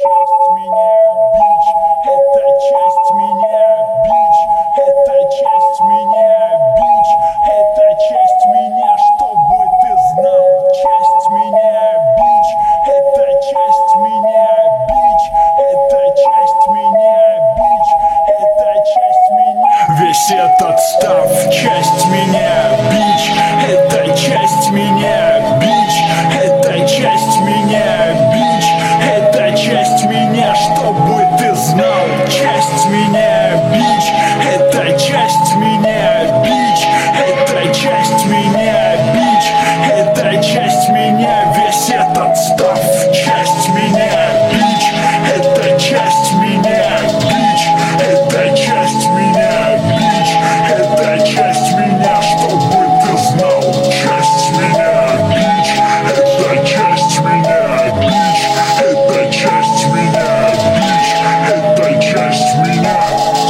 часть меня, бич, это часть меня, бич, это часть меня, бич, это часть меня, чтобы ты знал, часть меня, бич, это часть меня, бич, это часть меня, бич, это часть меня. Весь этот став часть меня, бич, это часть меня, бич, это часть меня, бич, это часть меня, чтобы ты знал, часть меня, бич, это часть меня, бич, это часть меня, бич, это часть меня, весь этот став часть меня, бич, это часть меня, бич, это часть меня, бич, это часть меня, чтобы ты знал, часть меня, бич, это часть меня, бич, это часть меня, бич, это часть меня,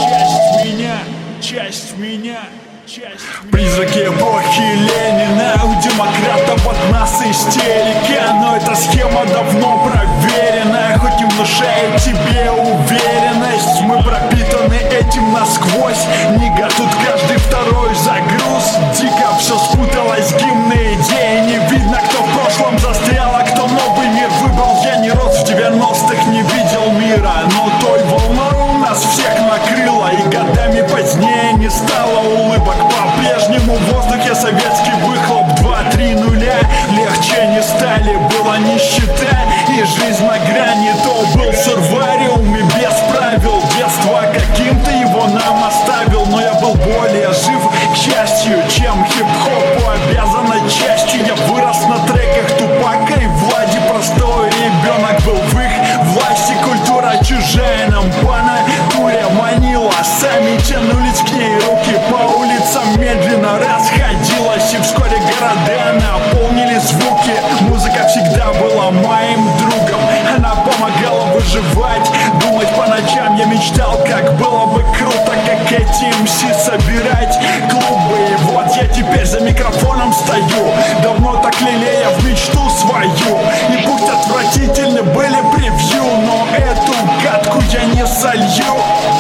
часть меня, часть меня. Призраки эпохи Ленина, у демократов от нас истерика, но эта схема давно проверена, хоть и внушает тебе уверенность. Мы пропитаны этим насквозь, нига тут каждый второй загруз. Дико все спуталось, гимны идеи, не видно, кто в прошлом застрял, а кто новый мир выбрал. Я не рос в 90-х, не видел мира, но той волной у нас всех накрыло, и годами позднее не стало улыбок. По-прежнему в воздухе советский выхлоп, 2-3 нуля легче не стали, была нищета и жизнь на грани. То был сурвариум и без правил, детство каким-то его нам оставил, но я был более жив, к счастью, чем хип-хопу обязана частью. Я вырос на треках Тупака и Влади, простой ребенок был в их власти. Культура чужая нам по натуре манила, сами тянулись к ней руки, по улицам медленно расходилась, и вскоре города наполнили звуки. Музыка всегда была моим другом, она помогала выживать, думать по ночам. Я мечтал, как было бы круто, как эти МС собирать клубы. И вот я теперь за микрофоном стою, давно так лелея в мечту свою. И пусть отвратительны были превью, но эту гадку я не солью.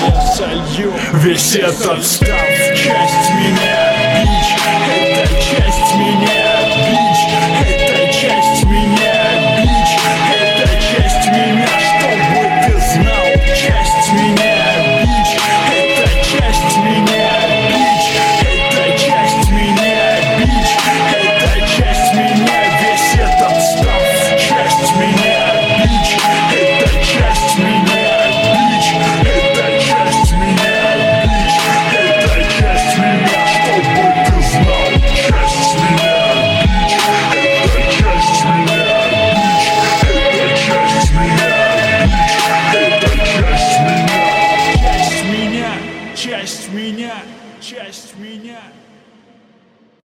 Весь этот став часть меня, бич, это часть меня, бич, это часть меня, бич, это часть меня, чтобы ты знал, часть меня, бич, это часть меня, бич, это часть меня, бич, это часть меня, весь этот став часть меня, бич, это часть меня, бич, это часть меня, бич, это часть меня, чтобы ты знал, часть меня, бич, это часть меня, бич, это часть меня, бич, это часть меня, часть меня, часть меня, часть меня.